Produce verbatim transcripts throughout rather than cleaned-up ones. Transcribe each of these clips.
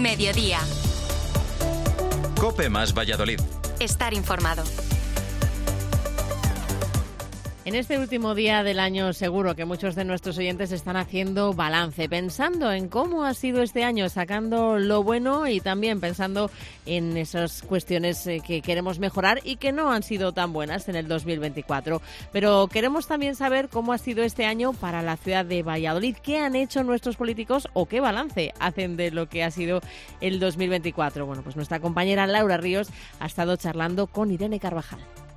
Mediodía. COPE más Valladolid. Estar informado. En este último día del año seguro que muchos de nuestros oyentes están haciendo balance, pensando en cómo ha sido este año, sacando lo bueno y también pensando en esas cuestiones que queremos mejorar y que no han sido tan buenas en el dos mil veinticuatro. Pero queremos también saber cómo ha sido este año para la ciudad de Valladolid, qué han hecho nuestros políticos o qué balance hacen de lo que ha sido el dos mil veinticuatro. Bueno, pues nuestra compañera Laura Ríos ha estado charlando con Irene Carvajal.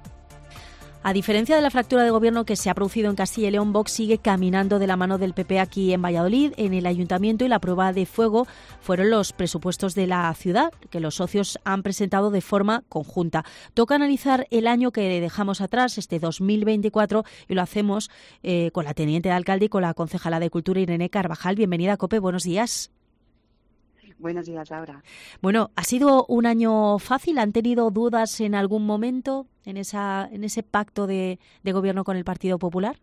A diferencia de la fractura de gobierno que se ha producido en Castilla y León, Vox sigue caminando de la mano del P P aquí en Valladolid. En el Ayuntamiento y la prueba de fuego fueron los presupuestos de la ciudad, que los socios han presentado de forma conjunta. Toca analizar el año que dejamos atrás, este dos mil veinticuatro, y lo hacemos eh, con la teniente de alcalde y con la concejala de Cultura, Irene Carvajal. Bienvenida a COPE, buenos días. Buenos días, Laura. Bueno, ¿ha sido un año fácil? ¿Han tenido dudas en algún momento en esa en ese pacto de, de gobierno con el Partido Popular?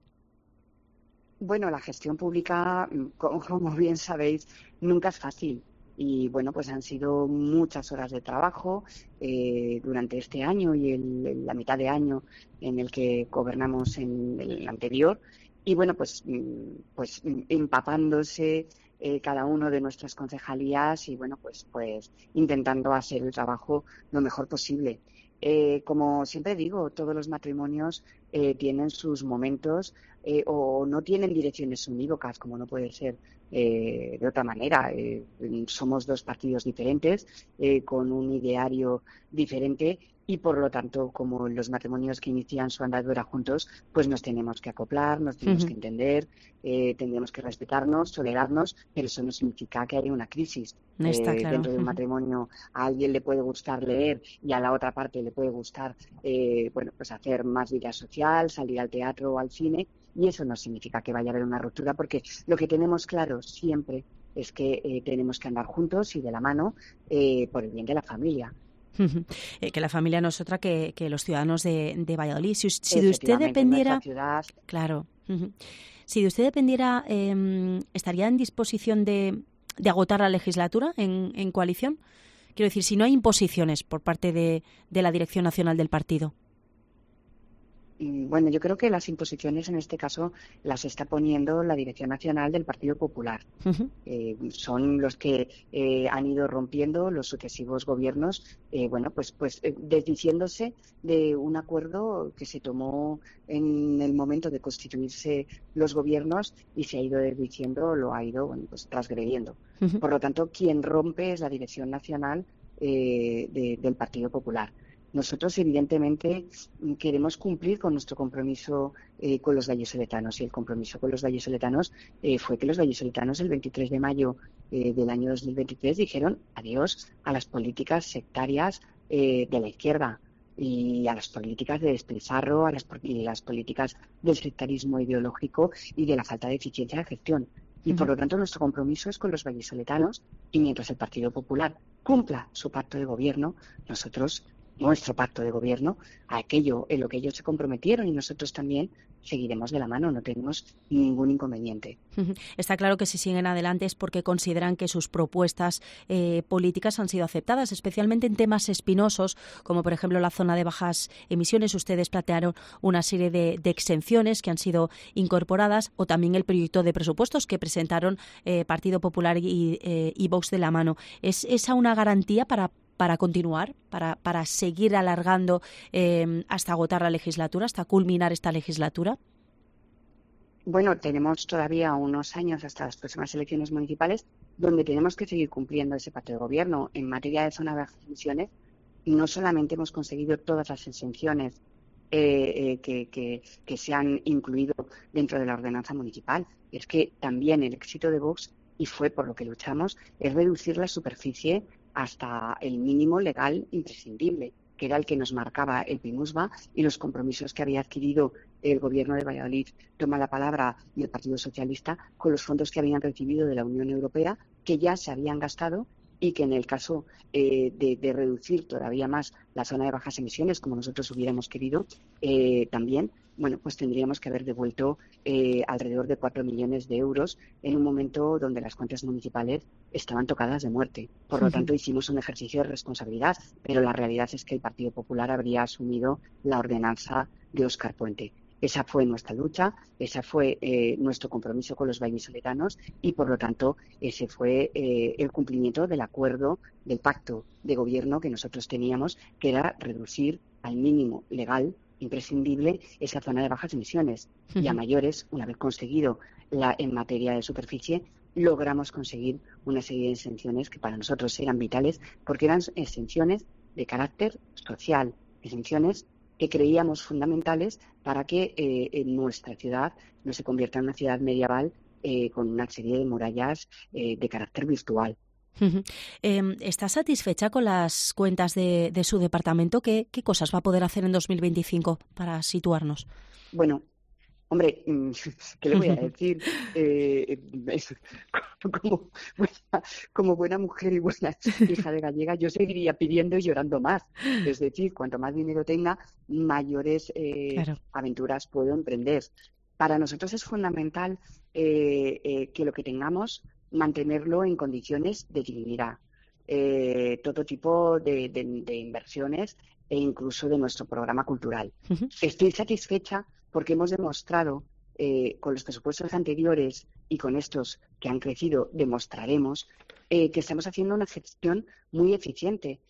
Bueno, la gestión pública, como bien sabéis, nunca es fácil. Y bueno, pues han sido muchas horas de trabajo eh, durante este año y el, la mitad de año en el que gobernamos en el anterior. Y bueno, pues, pues empapándose Eh, cada uno de nuestras concejalías y bueno pues pues intentando hacer el trabajo lo mejor posible. Eh, como siempre digo, todos los matrimonios eh, tienen sus momentos eh, o no tienen direcciones unívocas, como no puede ser eh, de otra manera. Eh, somos dos partidos diferentes eh, con un ideario diferente. Y por lo tanto, como los matrimonios que inician su andadura juntos, pues nos tenemos que acoplar, nos tenemos uh-huh. que entender, eh, tendremos que respetarnos, tolerarnos, pero eso no significa que haya una crisis. Está eh, claro. Dentro de un matrimonio a alguien le puede gustar leer y a la otra parte le puede gustar eh, bueno, pues hacer más vida social, salir al teatro o al cine, y eso no significa que vaya a haber una ruptura, porque lo que tenemos claro siempre es que eh, tenemos que andar juntos y de la mano eh, por el bien de la familia. Eh, que la familia no es otra que, que los ciudadanos de, de Valladolid. Si, si de usted dependiera, ciudad... claro, uh-huh. si de usted dependiera, eh, ¿estaría en disposición de, de agotar la legislatura en, en coalición? Quiero decir, si no hay imposiciones por parte de, de la Dirección Nacional del partido. Bueno, yo creo que las imposiciones en este caso las está poniendo la Dirección Nacional del Partido Popular. Uh-huh. Eh, son los que eh, han ido rompiendo los sucesivos gobiernos, eh, bueno, pues, pues eh, desdiciéndose de un acuerdo que se tomó en el momento de constituirse los gobiernos y se ha ido desdiciendo, lo ha ido, bueno, pues transgrediendo. Uh-huh. Por lo tanto, quien rompe es la Dirección Nacional eh, de, del Partido Popular. Nosotros, evidentemente, queremos cumplir con nuestro compromiso eh, con los vallisoletanos, y el compromiso con los vallisoletanos eh, fue que los vallisoletanos el veintitrés de mayo eh, del año dos mil veintitrés dijeron adiós a las políticas sectarias eh, de la izquierda y a las políticas de despilfarro, a las, y las políticas del sectarismo ideológico y de la falta de eficiencia de gestión. Y, uh-huh. por lo tanto, nuestro compromiso es con los vallisoletanos, y mientras el Partido Popular cumpla su pacto de gobierno, nosotros nuestro pacto de gobierno, a aquello en lo que ellos se comprometieron, y nosotros también seguiremos de la mano, no tenemos ningún inconveniente. Está claro que si siguen adelante es porque consideran que sus propuestas eh, políticas han sido aceptadas, especialmente en temas espinosos, como por ejemplo la zona de bajas emisiones. Ustedes plantearon una serie de, de exenciones que han sido incorporadas, o también el proyecto de presupuestos que presentaron eh, Partido Popular y, eh, y Vox de la mano. ¿Es esa una garantía para para continuar, para, para seguir alargando eh, hasta agotar la legislatura, hasta culminar esta legislatura? Bueno, tenemos todavía unos años hasta las próximas elecciones municipales donde tenemos que seguir cumpliendo ese pacto de gobierno. En materia de zona de bajas emisiones, no solamente hemos conseguido todas las exenciones eh, eh, que, que, que se han incluido dentro de la ordenanza municipal, es que también el éxito de Vox, y fue por lo que luchamos, es reducir la superficie hasta el mínimo legal imprescindible, que era el que nos marcaba el PIMUSVA y los compromisos que había adquirido el Gobierno de Valladolid, toma la palabra, y el Partido Socialista, con los fondos que habían recibido de la Unión Europea, que ya se habían gastado y que en el caso eh, de, de reducir todavía más la zona de bajas emisiones, como nosotros hubiéramos querido, eh, también, bueno, pues tendríamos que haber devuelto eh, alrededor de cuatro millones de euros en un momento donde las cuentas municipales estaban tocadas de muerte. Por lo tanto, hicimos un ejercicio de responsabilidad, pero la realidad es que el Partido Popular habría asumido la ordenanza de Óscar Puente. Esa fue nuestra lucha, ese fue eh, nuestro compromiso con los vallisoletanos y, por lo tanto, ese fue eh, el cumplimiento del acuerdo, del pacto de gobierno que nosotros teníamos, que era reducir al mínimo legal imprescindible esa zona de bajas emisiones. Uh-huh. Y a mayores, una vez conseguido la, en materia de superficie, logramos conseguir una serie de exenciones que para nosotros eran vitales, porque eran exenciones de carácter social, exenciones que creíamos fundamentales para que eh, en nuestra ciudad no se convierta en una ciudad medieval eh, con una serie de murallas eh, de carácter virtual. Uh-huh. Eh, ¿Está satisfecha con las cuentas de, de su departamento? ¿Qué, ¿Qué cosas va a poder hacer en dos mil veinticinco para situarnos? Bueno, hombre, ¿qué le voy a decir? Eh, como, buena, como buena mujer y buena hija de gallega, yo seguiría pidiendo y llorando más. Es decir, cuanto más dinero tenga, mayores eh, claro. aventuras puedo emprender. Para nosotros es fundamental eh, eh, que lo que tengamos, mantenerlo en condiciones de dignidad. Eh, todo tipo de, de, de inversiones e incluso de nuestro programa cultural. Uh-huh. Estoy satisfecha porque hemos demostrado eh, con los presupuestos anteriores y con estos que han crecido, demostraremos eh, que estamos haciendo una gestión muy eficiente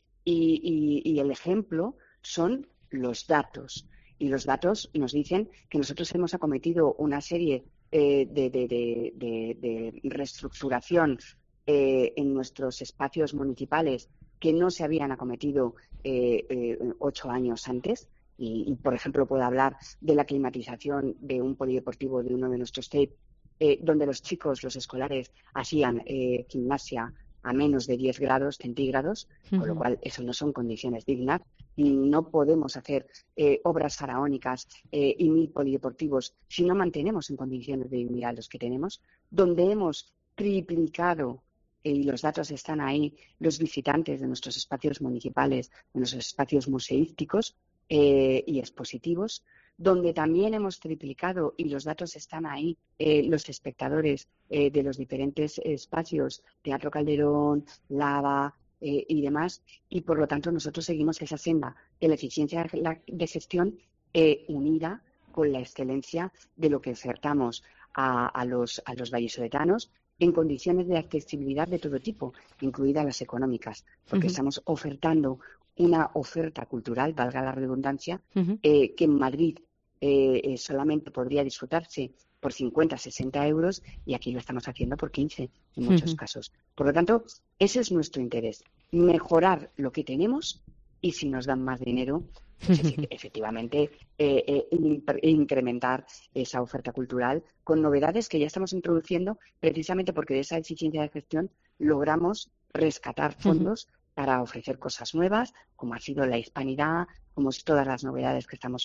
y, y, y el ejemplo son los datos. Y los datos nos dicen que nosotros hemos acometido una serie eh, de, de, de, de, de reestructuración eh, en nuestros espacios municipales que no se habían acometido eh, eh, ocho años antes. Y, y, por ejemplo, puedo hablar de la climatización de un polideportivo de uno de nuestros T E P, eh, donde los chicos, los escolares, hacían eh, gimnasia a menos de diez grados centígrados, uh-huh. con lo cual eso no son condiciones dignas. Y no podemos hacer eh, obras faraónicas eh, y mil polideportivos si no mantenemos en condiciones de dignidad los que tenemos, donde hemos triplicado, eh, y los datos están ahí, los visitantes de nuestros espacios municipales, de nuestros espacios museísticos, Eh, y expositivos, donde también hemos triplicado, y los datos están ahí, eh, los espectadores eh, de los diferentes espacios, Teatro Calderón, Lava eh, y demás, y por lo tanto nosotros seguimos esa senda de la eficiencia de gestión eh, unida con la excelencia de lo que ofertamos a, a los, a los vallisoletanos en condiciones de accesibilidad de todo tipo, incluidas las económicas, porque uh-huh. estamos ofertando una oferta cultural, valga la redundancia, uh-huh. eh, que en Madrid eh, eh, solamente podría disfrutarse por cincuenta, sesenta euros y aquí lo estamos haciendo por quince en muchos uh-huh. casos. Por lo tanto, ese es nuestro interés, mejorar lo que tenemos y si nos dan más dinero, pues uh-huh. efectivamente eh, eh, incrementar esa oferta cultural con novedades que ya estamos introduciendo precisamente porque de esa eficiencia de gestión logramos rescatar fondos uh-huh. para ofrecer cosas nuevas, como ha sido la hispanidad, como todas las novedades que estamos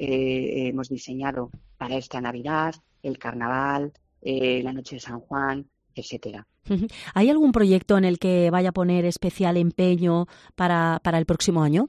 eh, hemos diseñado para esta Navidad, el Carnaval, eh, la Noche de San Juan, etcétera. ¿Hay algún proyecto en el que vaya a poner especial empeño para, para el próximo año?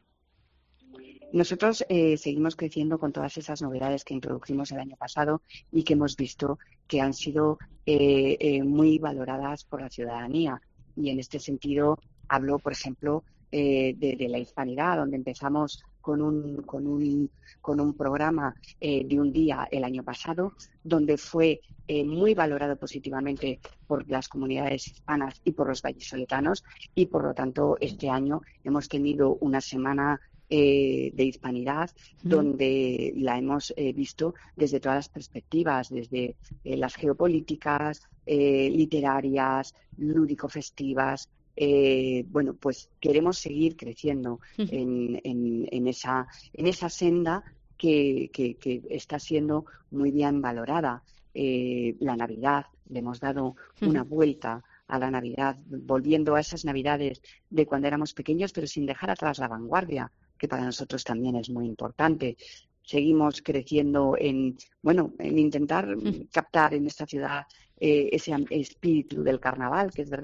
Nosotros eh, seguimos creciendo con todas esas novedades que introdujimos el año pasado y que hemos visto que han sido eh, eh, muy valoradas por la ciudadanía. Y en este sentido hablo, por ejemplo, eh, de, de la hispanidad, donde empezamos con un, con un, con un programa eh, de un día el año pasado, donde fue eh, muy valorado positivamente por las comunidades hispanas y por los vallisoletanos, y por lo tanto este año hemos tenido una semana eh, de hispanidad mm. donde la hemos eh, visto desde todas las perspectivas, desde eh, las geopolíticas, eh, literarias, lúdico-festivas. Eh, bueno, pues queremos seguir creciendo uh-huh. en, en, en, esa, en esa senda que, que, que está siendo muy bien valorada. Eh, la Navidad, le hemos dado uh-huh. una vuelta a la Navidad, volviendo a esas Navidades de cuando éramos pequeños, pero sin dejar atrás la vanguardia, que para nosotros también es muy importante. Seguimos creciendo en, bueno, en intentar uh-huh. captar en esta ciudad eh, ese espíritu del carnaval, que es verdad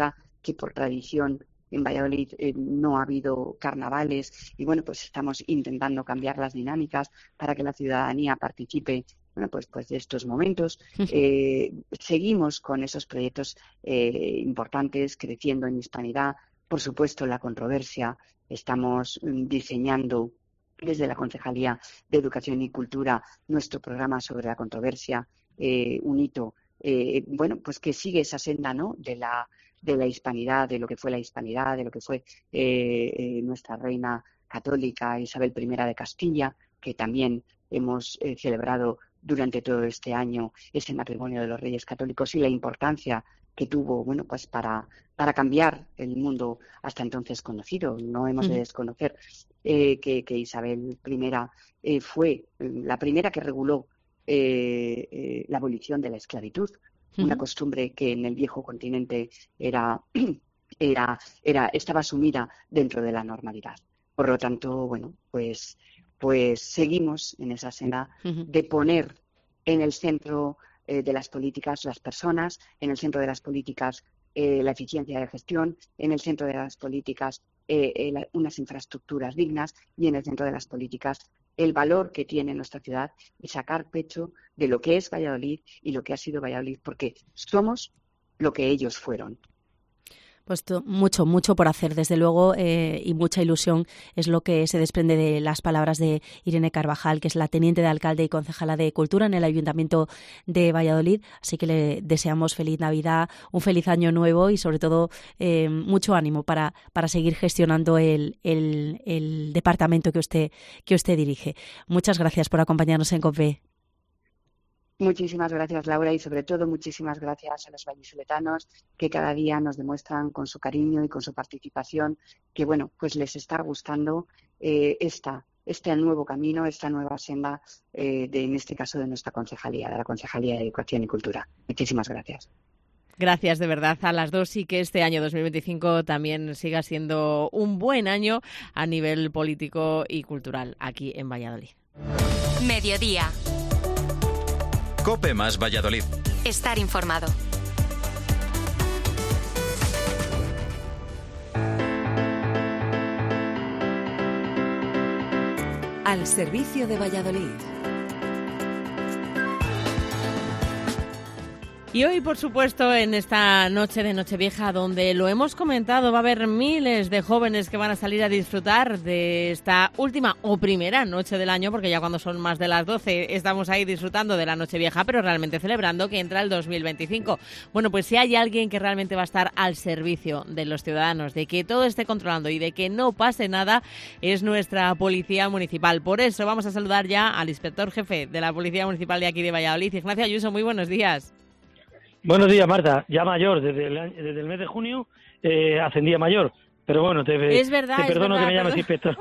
que por tradición en Valladolid eh, no ha habido carnavales y bueno, pues estamos intentando cambiar las dinámicas para que la ciudadanía participe bueno, pues, pues de estos momentos. Eh, seguimos con esos proyectos eh, importantes, creciendo en hispanidad. Por supuesto, la controversia. Estamos diseñando desde la Concejalía de Educación y Cultura nuestro programa sobre la controversia, eh, un hito, eh, bueno, pues que sigue esa senda, ¿no?, de la de la hispanidad, de lo que fue la hispanidad, de lo que fue eh, eh, nuestra reina católica Isabel primera de Castilla, que también hemos eh, celebrado durante todo este año ese matrimonio de los Reyes Católicos y la importancia que tuvo, bueno, pues para, para cambiar el mundo hasta entonces conocido. No hemos de desconocer eh, que, que Isabel primera eh, fue la primera que reguló eh, eh, la abolición de la esclavitud, una uh-huh. costumbre que en el viejo continente era, era, era, estaba sumida dentro de la normalidad. Por lo tanto, bueno, pues, pues seguimos en esa senda uh-huh. de poner en el centro eh, de las políticas las personas, en el centro de las políticas eh, la eficiencia de gestión, en el centro de las políticas eh, eh, la, unas infraestructuras dignas y en el centro de las políticas el valor que tiene nuestra ciudad y sacar pecho de lo que es Valladolid y lo que ha sido Valladolid, porque somos lo que ellos fueron. Pues mucho, mucho por hacer, desde luego, eh, y mucha ilusión es lo que se desprende de las palabras de Irene Carvajal, que es la teniente de alcalde y concejala de Cultura en el Ayuntamiento de Valladolid. Así que le deseamos feliz Navidad, un feliz año nuevo y, sobre todo, eh, mucho ánimo para, para seguir gestionando el, el, el departamento que usted, que usted dirige. Muchas gracias por acompañarnos en COPE. Muchísimas gracias, Laura, y sobre todo muchísimas gracias a los vallisoletanos que cada día nos demuestran con su cariño y con su participación que, bueno, pues les está gustando eh, esta, este nuevo camino, esta nueva senda, eh, de, en este caso, de nuestra concejalía, de la Concejalía de Educación y Cultura. Muchísimas gracias. Gracias de verdad a las dos y que este año dos mil veinticinco también siga siendo un buen año a nivel político y cultural aquí en Valladolid. Mediodía. COPE más Valladolid. Estar informado. Al servicio de Valladolid. Y hoy, por supuesto, en esta noche de Nochevieja, donde lo hemos comentado, va a haber miles de jóvenes que van a salir a disfrutar de esta última o primera noche del año, porque ya cuando son más de las doce estamos ahí disfrutando de la Nochevieja, pero realmente celebrando que entra el dos mil veinticinco. Bueno, pues si hay alguien que realmente va a estar al servicio de los ciudadanos, de que todo esté controlando y de que no pase nada, es nuestra Policía Municipal. Por eso vamos a saludar ya al inspector jefe de la Policía Municipal de aquí de Valladolid, Ignacio Ayuso. Muy buenos días. Buenos días, Marta. Ya mayor, desde el, desde el mes de junio eh, ascendí a mayor. Pero bueno, te, es verdad, te perdono es verdad, que me llames inspector.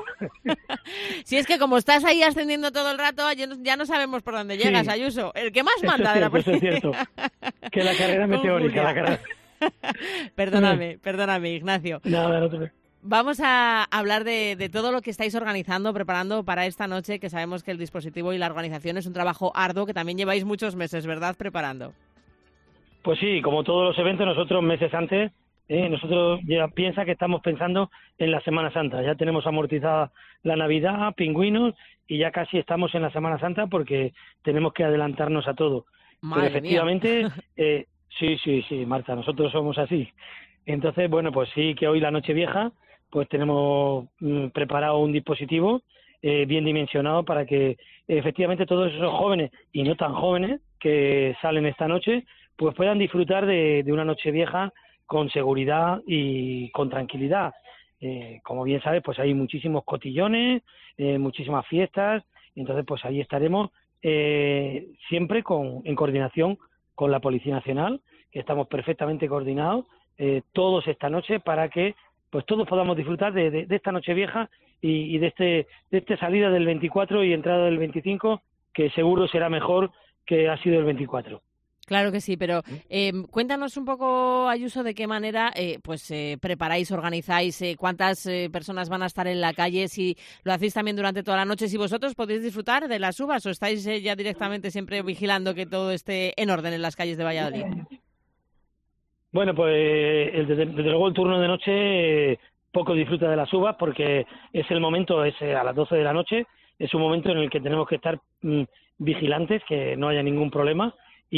Si es que como estás ahí ascendiendo todo el rato, ya no sabemos por dónde llegas, sí. Ayuso. El que más manda de la policía. Eso es cierto. Que la carrera meteórica. La carrera... perdóname, perdóname, Ignacio. Nada, no te... Vamos a hablar de, de todo lo que estáis organizando, preparando para esta noche, que sabemos que el dispositivo y la organización es un trabajo arduo que también lleváis muchos meses, ¿verdad?, preparando. Pues sí, como todos los eventos, nosotros meses antes, eh, nosotros ya piensa que estamos pensando en la Semana Santa. Ya tenemos amortizada la Navidad, pingüinos, y ya casi estamos en la Semana Santa porque tenemos que adelantarnos a todo. Madre Pero efectivamente, mía. eh, sí, sí, sí, Marta, nosotros somos así. Entonces, bueno, pues sí que hoy la Nochevieja, pues tenemos mm, preparado un dispositivo eh, bien dimensionado para que efectivamente todos esos jóvenes y no tan jóvenes que salen esta noche pues puedan disfrutar de, de una Nochevieja con seguridad y con tranquilidad. Eh, como bien sabes, pues hay muchísimos cotillones, eh, muchísimas fiestas, entonces pues ahí estaremos eh, siempre con, en coordinación con la Policía Nacional, que estamos perfectamente coordinados eh, todos esta noche para que pues todos podamos disfrutar de, de, de esta Nochevieja y, y de este de esta salida del veinticuatro y entrada del veinticinco, que seguro será mejor que ha sido el veinticuatro. Claro que sí, pero eh, cuéntanos un poco, Ayuso, de qué manera eh, pues eh, preparáis, organizáis, eh, cuántas eh, personas van a estar en la calle, si lo hacéis también durante toda la noche, si vosotros podéis disfrutar de las uvas o estáis eh, ya directamente siempre vigilando que todo esté en orden en las calles de Valladolid. Bueno, pues el, desde, desde luego el turno de noche eh, poco disfruta de las uvas porque es el momento, es eh, a las doce de la noche, es un momento en el que tenemos que estar mm, vigilantes, que no haya ningún problema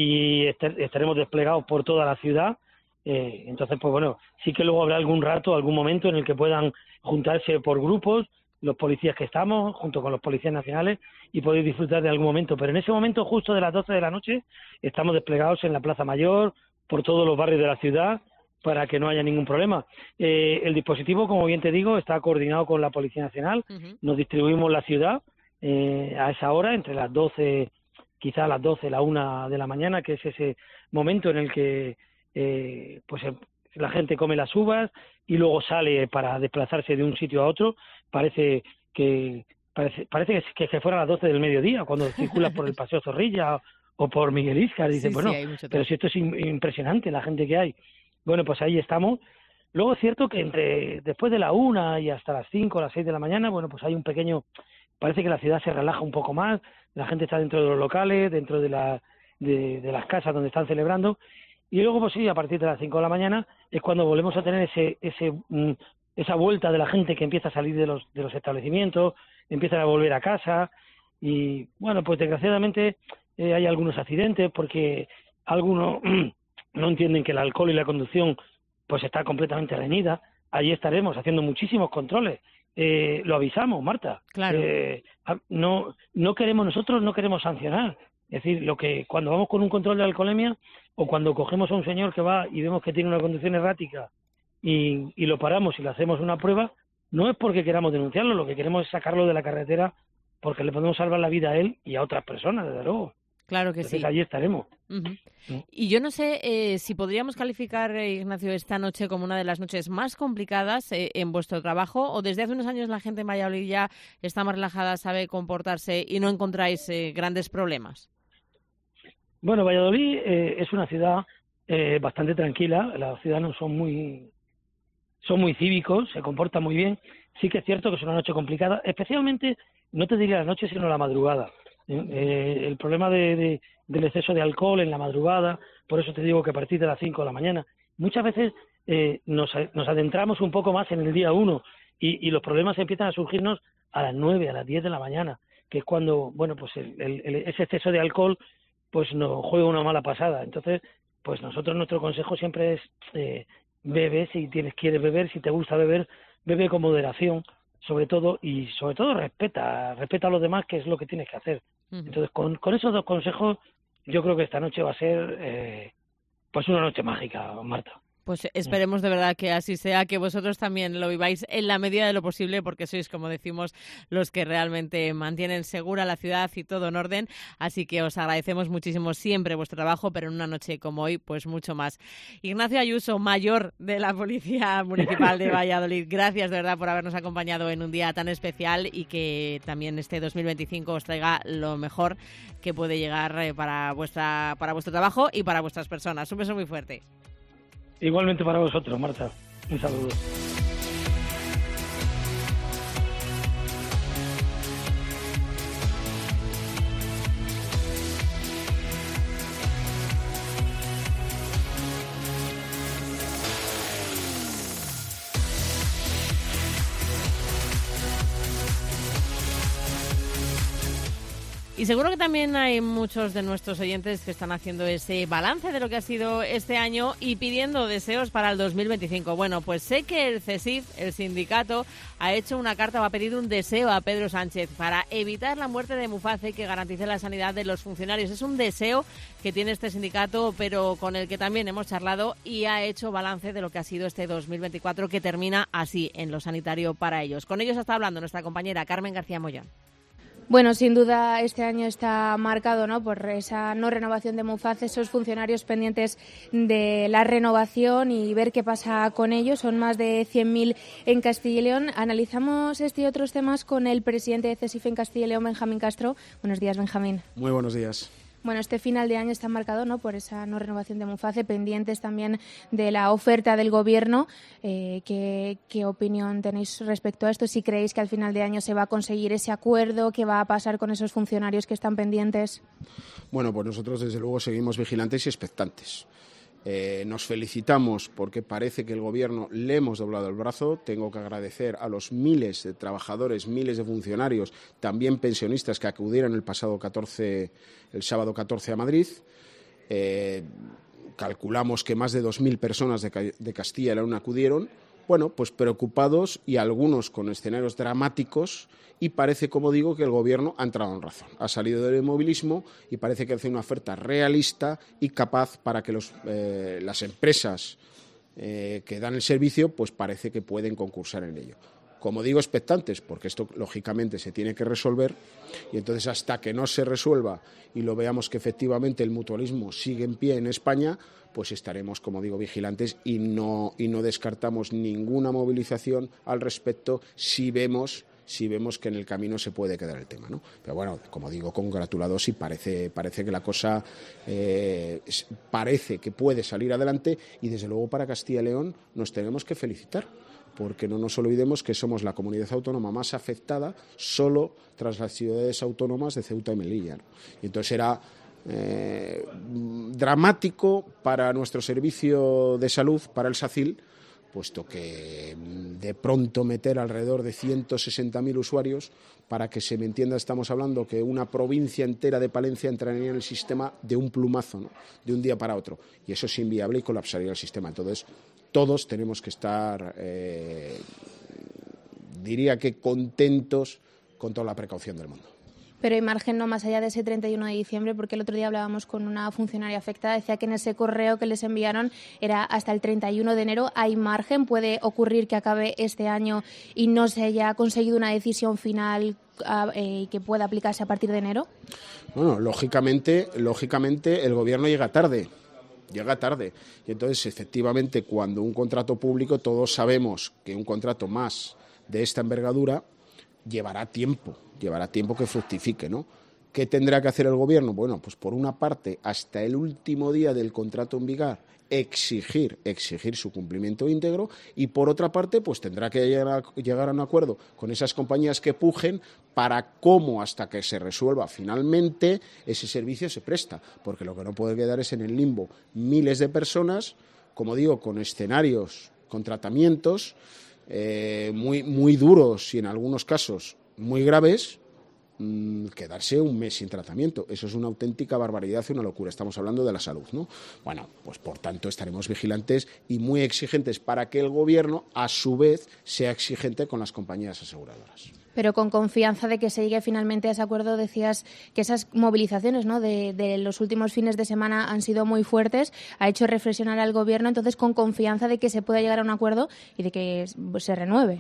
y est- estaremos desplegados por toda la ciudad. Eh, entonces, pues bueno, sí que luego habrá algún rato, algún momento en el que puedan juntarse por grupos los policías que estamos, junto con los policías nacionales, y poder disfrutar de algún momento. Pero en ese momento, justo de las doce de la noche, estamos desplegados en la Plaza Mayor, por todos los barrios de la ciudad, para que no haya ningún problema. Eh, el dispositivo, como bien te digo, está coordinado con la Policía Nacional. Uh-huh. Nos distribuimos la ciudad eh, a esa hora, entre las doce, quizá a las doce, la una de la mañana, que es ese momento en el que eh, pues la gente come las uvas y luego sale para desplazarse de un sitio a otro. Parece que parece, parece que, que fuera a las doce del mediodía, cuando circulas por el Paseo Zorrilla o por Miguel Íscar. Dice, sí, bueno, sí, pero si esto es impresionante, la gente que hay. Bueno, pues ahí estamos. Luego es cierto que entre después de la una y hasta las cinco, las seis de la mañana, bueno, pues hay un pequeño... Parece que la ciudad se relaja un poco más, la gente está dentro de los locales, dentro de, la, de, de las casas donde están celebrando. Y luego, pues sí, a partir de las cinco de la mañana es cuando volvemos a tener ese ese mm, esa vuelta de la gente que empieza a salir de los de los establecimientos, empiezan a volver a casa. Y bueno, pues desgraciadamente eh, hay algunos accidentes porque algunos no entienden que el alcohol y la conducción pues está completamente reñida. Allí estaremos haciendo muchísimos controles. Eh, lo avisamos, Marta. Claro. Eh, no no queremos nosotros no queremos sancionar. Es decir, lo que cuando vamos con un control de alcoholemia o cuando cogemos a un señor que va y vemos que tiene una conducción errática y, y lo paramos y le hacemos una prueba, no es porque queramos denunciarlo, lo que queremos es sacarlo de la carretera porque le podemos salvar la vida a él y a otras personas, desde luego. Claro que Entonces, sí. allí estaremos. Uh-huh. ¿Sí? Y yo no sé eh, si podríamos calificar, eh, Ignacio, esta noche como una de las noches más complicadas eh, en vuestro trabajo, o desde hace unos años la gente en Valladolid ya está más relajada, sabe comportarse y no encontráis eh, grandes problemas. Bueno, Valladolid eh, es una ciudad eh, bastante tranquila, los ciudadanos son muy son muy cívicos, se comportan muy bien. Sí que es cierto que es una noche complicada, especialmente, no te diría la noche, sino la madrugada. Eh, el problema de, de, del exceso de alcohol en la madrugada, por eso te digo que a partir de las cinco de la mañana, muchas veces eh, nos, nos adentramos un poco más en el día uno y, y los problemas empiezan a surgirnos a las nueve, a las diez de la mañana, que es cuando, bueno, pues el, el, el, ese exceso de alcohol pues nos juega una mala pasada. Entonces, pues nosotros, nuestro consejo siempre es eh, bebe si tienes quieres beber, si te gusta beber, bebe con moderación, sobre todo, y sobre todo respeta, respeta a los demás, que es lo que tienes que hacer. Uh-huh. Entonces, con, con esos dos consejos, yo creo que esta noche va a ser eh, pues una noche mágica, Marta. Pues esperemos de verdad que así sea, que vosotros también lo viváis en la medida de lo posible, porque sois, como decimos, los que realmente mantienen segura la ciudad y todo en orden. Así que os agradecemos muchísimo siempre vuestro trabajo, pero en una noche como hoy, pues mucho más. Ignacio Ayuso, mayor de la Policía Municipal de Valladolid, gracias de verdad por habernos acompañado en un día tan especial y que también este dos mil veinticinco os traiga lo mejor que puede llegar para vuestra para vuestro trabajo y para vuestras personas. Un beso muy fuerte. Igualmente para vosotros, Marta. Un saludo. Y seguro que también hay muchos de nuestros oyentes que están haciendo ese balance de lo que ha sido este año y pidiendo deseos para el dos mil veinticinco. Bueno, pues sé que el CESIF, el sindicato, ha hecho una carta o ha pedido un deseo a Pedro Sánchez para evitar la muerte de Muface y que garantice la sanidad de los funcionarios. Es un deseo que tiene este sindicato, pero con el que también hemos charlado y ha hecho balance de lo que ha sido este dos mil veinticuatro, que termina así en lo sanitario para ellos. Con ellos está hablando nuestra compañera Carmen García Mollón. Bueno, sin duda este año está marcado, ¿no?, por esa no renovación de Muface, esos funcionarios pendientes de la renovación y ver qué pasa con ellos. Son más de cien mil en Castilla y León. Analizamos este y otros temas con el presidente de CESIF en Castilla y León, Benjamín Castro. Buenos días, Benjamín. Muy buenos días. Bueno, este final de año está marcado, ¿no?, por esa no renovación de Muface, pendientes también de la oferta del Gobierno. Eh, ¿qué, ¿Qué opinión tenéis respecto a esto? Si creéis que al final de año se va a conseguir ese acuerdo, ¿qué va a pasar con esos funcionarios que están pendientes? Bueno, pues nosotros desde luego seguimos vigilantes y expectantes. Eh, nos felicitamos porque parece que el Gobierno le hemos doblado el brazo. Tengo que agradecer a los miles de trabajadores, miles de funcionarios, también pensionistas que acudieron el pasado catorce, el sábado catorce a Madrid. Eh, calculamos que más de dos mil personas de, de Castilla y León acudieron. Bueno, pues preocupados y algunos con escenarios dramáticos, y parece, como digo, que el Gobierno ha entrado en razón. Ha salido del inmovilismo y parece que hace una oferta realista y capaz para que los, eh, las empresas eh, que dan el servicio, pues parece que pueden concursar en ello. Como digo, expectantes, porque esto lógicamente se tiene que resolver, y entonces hasta que no se resuelva y lo veamos que efectivamente el mutualismo sigue en pie en España, pues estaremos, como digo, vigilantes y no, y no descartamos ninguna movilización al respecto si vemos si vemos que en el camino se puede quedar el tema, ¿no? Pero bueno, como digo, congratulados, y parece, parece que la cosa eh, parece que puede salir adelante, y desde luego para Castilla y León nos tenemos que felicitar, porque no nos olvidemos que somos la comunidad autónoma más afectada solo tras las ciudades autónomas de Ceuta y Melilla, ¿no? Y entonces era eh, dramático para nuestro servicio de salud, para el SACIL, puesto que de pronto meter alrededor de ciento sesenta mil usuarios, para que se me entienda, estamos hablando que una provincia entera de Palencia entraría en el sistema de un plumazo, ¿no? De un día para otro, y eso es inviable y colapsaría el sistema. Entonces, todos tenemos que estar, eh, diría que contentos con toda la precaución del mundo. Pero hay margen, no más allá de ese treinta y uno de diciembre, porque el otro día hablábamos con una funcionaria afectada, decía que en ese correo que les enviaron era hasta el treinta y uno de enero. ¿Hay margen? ¿Puede ocurrir que acabe este año y no se haya conseguido una decisión final eh, que pueda aplicarse a partir de enero? Bueno, lógicamente, lógicamente el Gobierno llega tarde. Llega tarde. Y entonces, efectivamente, cuando un contrato público, todos sabemos que un contrato más de esta envergadura llevará tiempo, llevará tiempo que fructifique, ¿no? ¿Qué tendrá que hacer el Gobierno? Bueno, pues por una parte, hasta el último día del contrato en vigor, exigir, exigir su cumplimiento íntegro, y por otra parte, pues tendrá que llegar a, llegar a un acuerdo con esas compañías que pujen para cómo, hasta que se resuelva finalmente, ese servicio se presta, porque lo que no puede quedar es en el limbo miles de personas, como digo, con escenarios, con tratamientos eh, muy, muy duros y en algunos casos muy graves, mmm, quedarse un mes sin tratamiento. Eso es una auténtica barbaridad y una locura. Estamos hablando de la salud, ¿no? Bueno, pues por tanto estaremos vigilantes y muy exigentes para que el Gobierno, a su vez, sea exigente con las compañías aseguradoras. Pero con confianza de que se llegue finalmente a ese acuerdo. Decías que esas movilizaciones, ¿no?, de, de los últimos fines de semana han sido muy fuertes, ha hecho reflexionar al Gobierno, entonces con confianza de que se pueda llegar a un acuerdo y de que se renueve.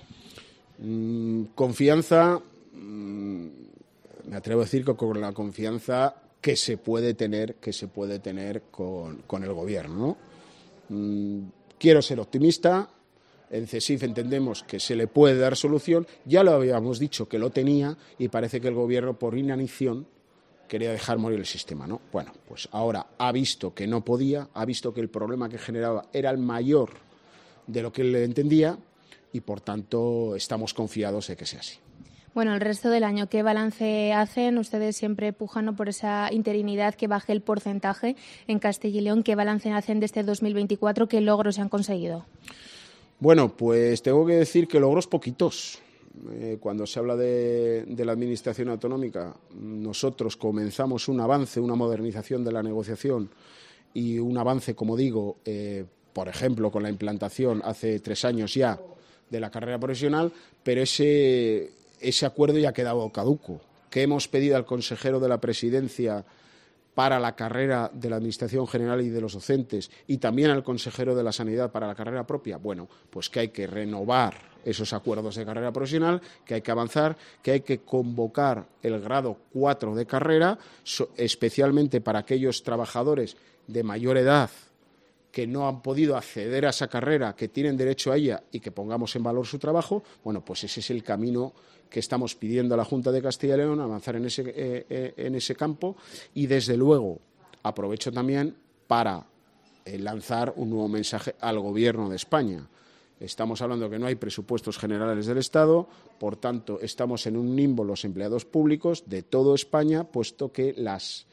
Mm, confianza, mm, me atrevo a decir que con la confianza que se puede tener, que se puede tener con, con el Gobierno, ¿no? Mm, quiero ser optimista. En CESIF entendemos que se le puede dar solución. Ya lo habíamos dicho que lo tenía, y parece que el Gobierno, por inanición, quería dejar morir el sistema, ¿no? Bueno, pues ahora ha visto que no podía, ha visto que el problema que generaba era el mayor de lo que él entendía, y por tanto estamos confiados de que sea así. Bueno, el resto del año, ¿qué balance hacen? Ustedes siempre pujan por esa interinidad, que baje el porcentaje en Castilla y León. ¿Qué balance hacen de este dos mil veinticuatro? ¿Qué logros se han conseguido? Bueno, pues tengo que decir que logros poquitos. Eh, cuando se habla de, de la Administración autonómica, nosotros comenzamos un avance, una modernización de la negociación y un avance, como digo, eh, por ejemplo, con la implantación hace tres años ya de la carrera profesional, pero ese, ese acuerdo ya ha quedado caduco. ¿Qué hemos pedido al consejero de la Presidencia para la carrera de la Administración General y de los docentes, y también al consejero de la Sanidad para la carrera propia? Bueno, pues que hay que renovar esos acuerdos de carrera profesional, que hay que avanzar, que hay que convocar el grado cuatro de carrera, especialmente para aquellos trabajadores de mayor edad que no han podido acceder a esa carrera, que tienen derecho a ella, y que pongamos en valor su trabajo. Bueno, pues ese es el camino que estamos pidiendo a la Junta de Castilla y León, avanzar en ese, eh, eh, en ese campo. Y, desde luego, aprovecho también para eh, lanzar un nuevo mensaje al Gobierno de España. Estamos hablando que no hay presupuestos generales del Estado, por tanto, estamos en un limbo los empleados públicos de toda España, puesto que las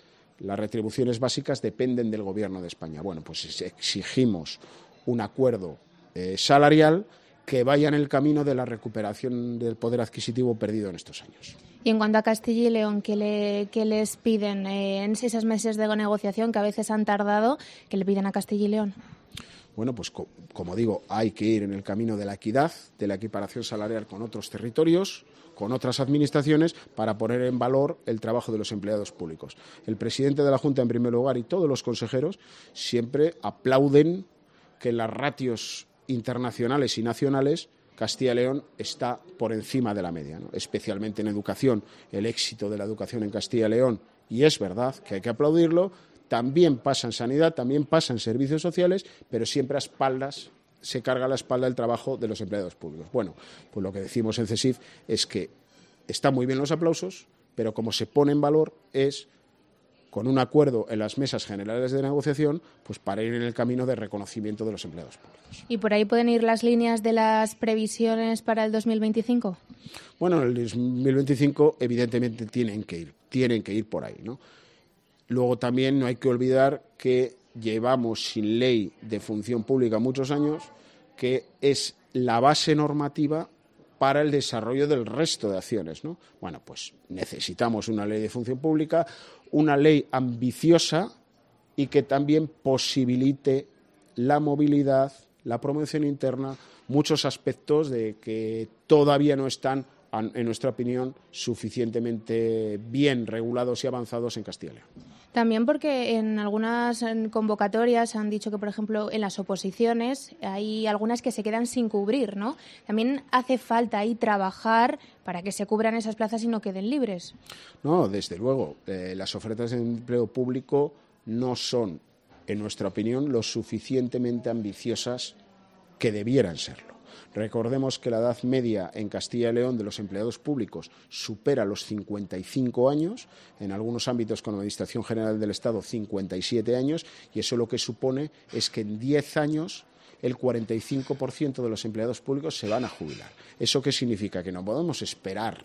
las retribuciones básicas dependen del Gobierno de España. Bueno, pues exigimos un acuerdo eh, salarial que vaya en el camino de la recuperación del poder adquisitivo perdido en estos años. Y en cuanto a Castilla y León, ¿qué, le, qué les piden eh, en esos meses de negociación que a veces han tardado? ¿Qué le piden a Castilla y León? Bueno, pues co- como digo, hay que ir en el camino de la equidad, de la equiparación salarial con otros territorios, con otras administraciones, para poner en valor el trabajo de los empleados públicos. El presidente de la Junta, en primer lugar, y todos los consejeros siempre aplauden que las ratios internacionales y nacionales Castilla y León está por encima de la media, ¿no? Especialmente en educación. El éxito de la educación en Castilla y León, y es verdad que hay que aplaudirlo, también pasa en sanidad, también pasa en servicios sociales, pero siempre a espaldas, se carga a la espalda el trabajo de los empleados públicos. Bueno, pues lo que decimos en CESIF es que están muy bien los aplausos, pero como se pone en valor es con un acuerdo en las mesas generales de negociación, pues para ir en el camino de reconocimiento de los empleados públicos. ¿Y por ahí pueden ir las líneas de las previsiones para el dos mil veinticinco? Bueno, en el dos mil veinticinco evidentemente tienen que ir, tienen que ir por ahí, ¿no? Luego también no hay que olvidar que llevamos sin ley de función pública muchos años, que es la base normativa para el desarrollo del resto de acciones, ¿no? Bueno, pues necesitamos una ley de función pública, una ley ambiciosa y que también posibilite la movilidad, la promoción interna, muchos aspectos de que todavía no están, en nuestra opinión, suficientemente bien regulados y avanzados en Castilla y León. También porque en algunas convocatorias han dicho que, por ejemplo, en las oposiciones hay algunas que se quedan sin cubrir, ¿no? También hace falta ahí trabajar para que se cubran esas plazas y no queden libres. No, desde luego. Eh, las ofertas de empleo público no son, en nuestra opinión, lo suficientemente ambiciosas que debieran serlo. Recordemos que la edad media en Castilla y León de los empleados públicos supera los cincuenta y cinco años, en algunos ámbitos con la Administración General del Estado cincuenta y siete años, y eso lo que supone es que en diez años el cuarenta y cinco por ciento de los empleados públicos se van a jubilar. ¿Eso qué significa? Que no podemos esperar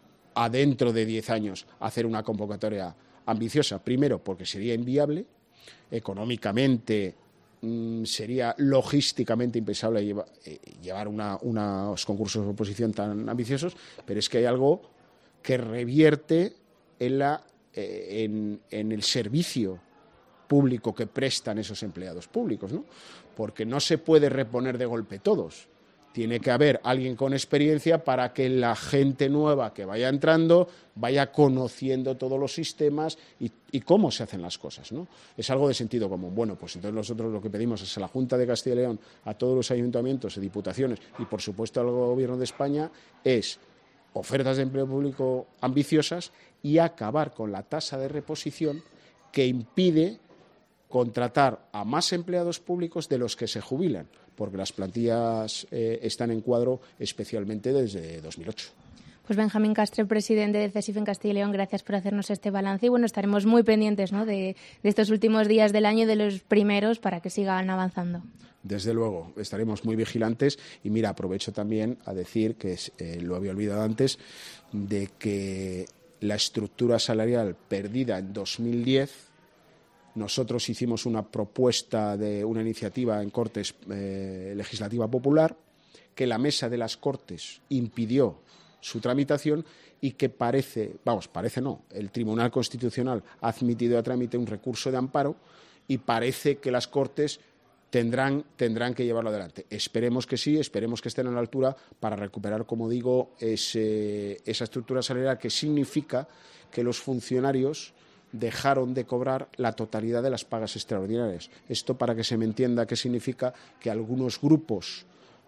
a dentro de diez años hacer una convocatoria ambiciosa. Primero, porque sería inviable, económicamente sería logísticamente impensable llevar, eh, llevar una, unos concursos de oposición tan ambiciosos, pero es que hay algo que revierte en, la, eh, en, en el servicio público que prestan esos empleados públicos, ¿no? Porque no se puede reponer de golpe todos. Tiene que haber alguien con experiencia para que la gente nueva que vaya entrando vaya conociendo todos los sistemas y, y cómo se hacen las cosas, ¿no? Es algo de sentido común. Bueno, pues entonces nosotros lo que pedimos es a la Junta de Castilla y León, a todos los ayuntamientos y diputaciones y, por supuesto, al Gobierno de España, es ofertas de empleo público ambiciosas y acabar con la tasa de reposición que impide contratar a más empleados públicos de los que se jubilan, porque las plantillas eh, están en cuadro especialmente desde dos mil ocho. Pues Benjamín Castre, presidente de CESIF en Castilla y León, gracias por hacernos este balance y bueno, estaremos muy pendientes, ¿no?, de, de estos últimos días del año y de los primeros para que sigan avanzando. Desde luego, estaremos muy vigilantes y mira, aprovecho también a decir que eh, lo había olvidado antes, de que la estructura salarial perdida en dos mil diez, nosotros hicimos una propuesta de una iniciativa en Cortes eh, Legislativa Popular, que la Mesa de las Cortes impidió su tramitación y que parece, vamos, parece no, el Tribunal Constitucional ha admitido a trámite un recurso de amparo y parece que las Cortes tendrán, tendrán que llevarlo adelante. Esperemos que sí, esperemos que estén a la altura para recuperar, como digo, ese, esa estructura salarial que significa que los funcionarios dejaron de cobrar la totalidad de las pagas extraordinarias. Esto, para que se me entienda, qué significa que algunos grupos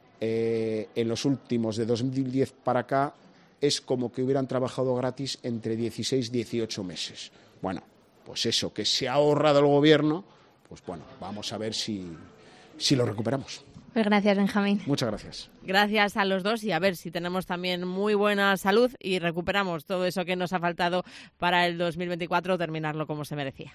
eh, en los últimos de dos mil diez para acá es como que hubieran trabajado gratis entre dieciséis y dieciocho meses. Bueno, pues eso que se ha ahorrado el Gobierno, pues bueno, vamos a ver si, si lo recuperamos. Pues gracias, Benjamín. Muchas gracias. Gracias a los dos y a ver si tenemos también muy buena salud y recuperamos todo eso que nos ha faltado para el dos mil veinticuatro, terminarlo como se merecía.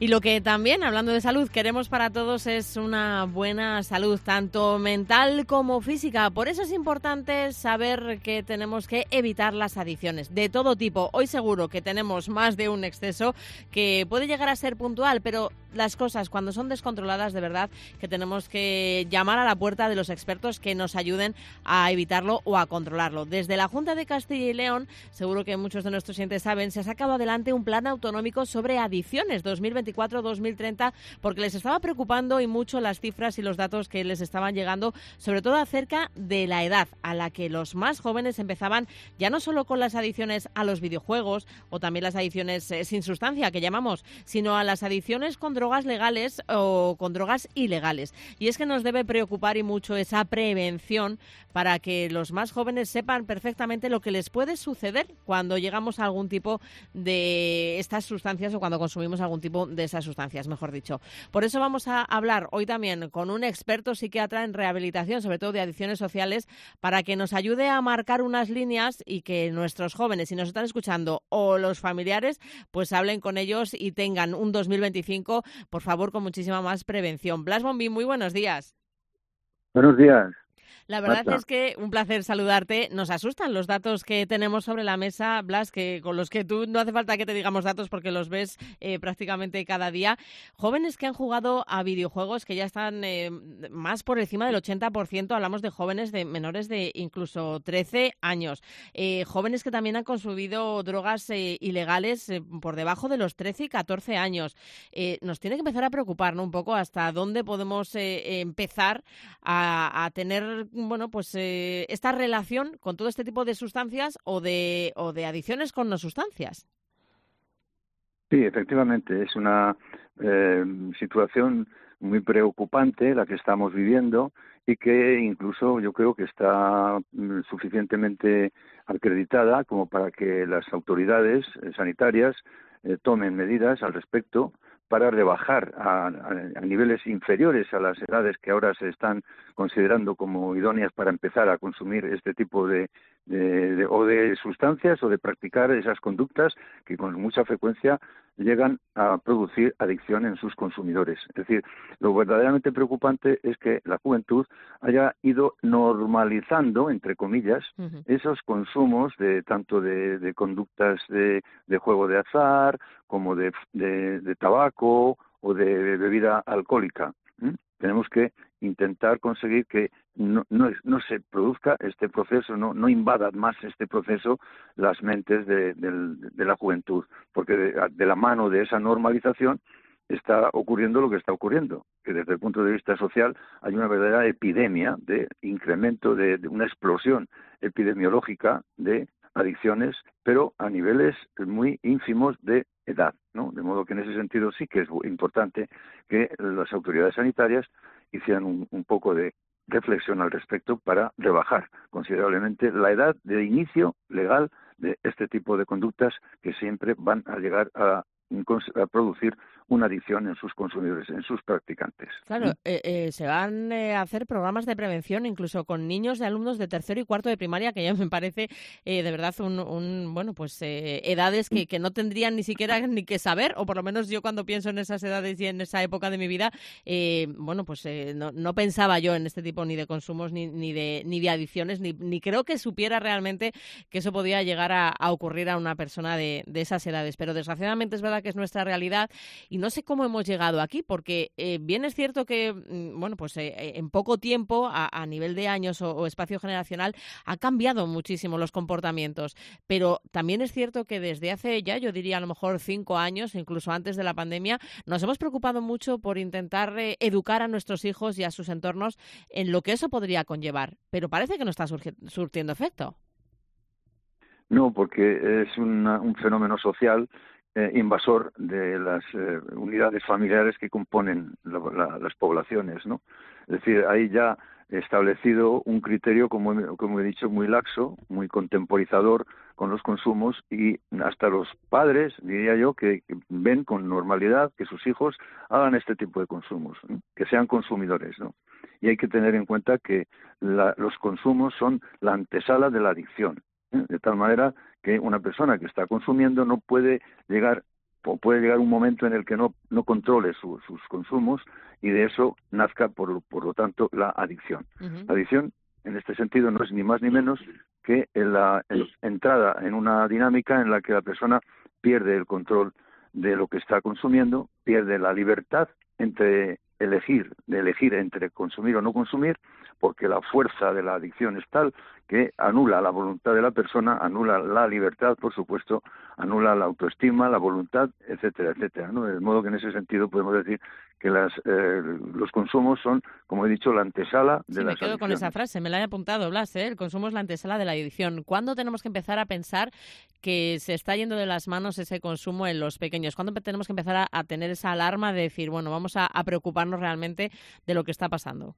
Y lo que también, hablando de salud, queremos para todos es una buena salud, tanto mental como física. Por eso es importante saber que tenemos que evitar las adicciones de todo tipo. Hoy seguro que tenemos más de un exceso que puede llegar a ser puntual, pero las cosas cuando son descontroladas, de verdad que tenemos que llamar a la puerta de los expertos que nos ayuden a evitarlo o a controlarlo. Desde la Junta de Castilla y León, seguro que muchos de nuestros oyentes saben, se ha sacado adelante un plan autonómico sobre adicciones dos mil veinticuatro dos mil treinta porque les estaba preocupando y mucho las cifras y los datos que les estaban llegando, sobre todo acerca de la edad a la que los más jóvenes empezaban, ya no solo con las adicciones a los videojuegos o también las adicciones eh, sin sustancia que llamamos, sino a las adicciones con drogas legales o con drogas ilegales. Y es que nos debe preocupar y mucho esa prevención para que los más jóvenes sepan perfectamente lo que les puede suceder cuando llegamos a algún tipo de estas sustancias o cuando consumimos algún tipo de esas sustancias, mejor dicho. Por eso vamos a hablar hoy también con un experto psiquiatra en rehabilitación, sobre todo de adicciones sociales, para que nos ayude a marcar unas líneas y que nuestros jóvenes, si nos están escuchando, o los familiares, pues hablen con ellos y tengan un dos mil veinticinco, por favor, con muchísima más prevención. Blas Bombín, muy buenos días. Buenos días. La verdad Marta. es que un placer saludarte. Nos asustan los datos que tenemos sobre la mesa, Blas, que con los que tú no hace falta que te digamos datos porque los ves eh, prácticamente cada día. Jóvenes que han jugado a videojuegos que ya están eh, más por encima del ochenta por ciento. Hablamos de jóvenes de menores de incluso trece años. Eh, jóvenes que también han consumido drogas eh, ilegales eh, por debajo de los trece y catorce años. Eh, nos tiene que empezar a preocupar, ¿no? Un poco hasta dónde podemos eh, empezar a, a tener bueno, pues eh, esta relación con todo este tipo de sustancias o de, o de adicciones con no sustancias. Sí, efectivamente, es una eh, situación muy preocupante la que estamos viviendo y que incluso yo creo que está mm, suficientemente acreditada como para que las autoridades eh, sanitarias eh, tomen medidas al respecto para rebajar a, a, a niveles inferiores a las edades que ahora se están considerando como idóneas para empezar a consumir este tipo de, de, de o de sustancias o de practicar esas conductas que con mucha frecuencia llegan a producir adicción en sus consumidores. Es decir, lo verdaderamente preocupante es que la juventud haya ido normalizando, entre comillas, uh-huh. esos consumos de tanto de, de conductas de, de juego de azar como de, de, de tabaco o de bebida alcohólica. ¿Mm? Tenemos que intentar conseguir que no, no, no se produzca este proceso, no, no invada más este proceso las mentes de, de, de la juventud, porque de, de la mano de esa normalización está ocurriendo lo que está ocurriendo, que desde el punto de vista social hay una verdadera epidemia de incremento, de, de una explosión epidemiológica de adicciones, pero a niveles muy ínfimos de edad, ¿no? De modo que en ese sentido sí que es importante que las autoridades sanitarias hicieran un, un poco de reflexión al respecto para rebajar considerablemente la edad de inicio legal de este tipo de conductas que siempre van a llegar a, a producir una adicción en sus consumidores, en sus practicantes. Claro, eh, eh, se van eh, a hacer programas de prevención incluso con niños de alumnos de tercero y cuarto de primaria, que ya me parece eh, de verdad un, un bueno pues eh, edades que, que no tendrían ni siquiera ni que saber, o por lo menos yo cuando pienso en esas edades y en esa época de mi vida, eh, bueno pues eh, no, no pensaba yo en este tipo ni de consumos ni, ni de ni de adicciones, ni, ni creo que supiera realmente que eso podía llegar a, a ocurrir a una persona de, de esas edades, pero desgraciadamente es verdad que es nuestra realidad. Y no sé cómo hemos llegado aquí, porque eh, bien es cierto que, bueno, pues eh, en poco tiempo, a, a nivel de años o, o espacio generacional, ha cambiado muchísimo los comportamientos. Pero también es cierto que desde hace ya, yo diría a lo mejor cinco años, incluso antes de la pandemia, nos hemos preocupado mucho por intentar eh, educar a nuestros hijos y a sus entornos en lo que eso podría conllevar. Pero parece que no está surgi- surtiendo efecto. No, porque es una, un fenómeno social Eh, invasor de las eh, unidades familiares que componen la, la, las poblaciones, ¿no? Es decir, hay ya establecido un criterio, como, como he dicho, muy laxo, muy contemporizador con los consumos, y hasta los padres, diría yo, que, que ven con normalidad que sus hijos hagan este tipo de consumos, ¿no? Que sean consumidores, ¿no? Y hay que tener en cuenta que la, los consumos son la antesala de la adicción, ¿eh? De tal manera que una persona que está consumiendo no puede llegar puede llegar un momento en el que no, no controle su, sus consumos y de eso nazca, por, por lo tanto, la adicción. Uh-huh. La adicción, en este sentido, no es ni más ni menos que la en, entrada en una dinámica en la que la persona pierde el control de lo que está consumiendo, pierde la libertad entre elegir, de elegir entre consumir o no consumir, porque la fuerza de la adicción es tal que anula la voluntad de la persona, anula la libertad, por supuesto, anula la autoestima, la voluntad, etcétera, etcétera, ¿no? De modo que en ese sentido podemos decir que las, eh, los consumos son, como he dicho, la antesala de sí, las me quedo adicciones. con esa frase, me la he apuntado, Blas, ¿eh? El consumo es la antesala de la adicción. ¿Cuándo tenemos que empezar a pensar que se está yendo de las manos ese consumo en los pequeños? ¿Cuándo tenemos que empezar a, a tener esa alarma de decir, bueno, vamos a, a preocuparnos realmente de lo que está pasando?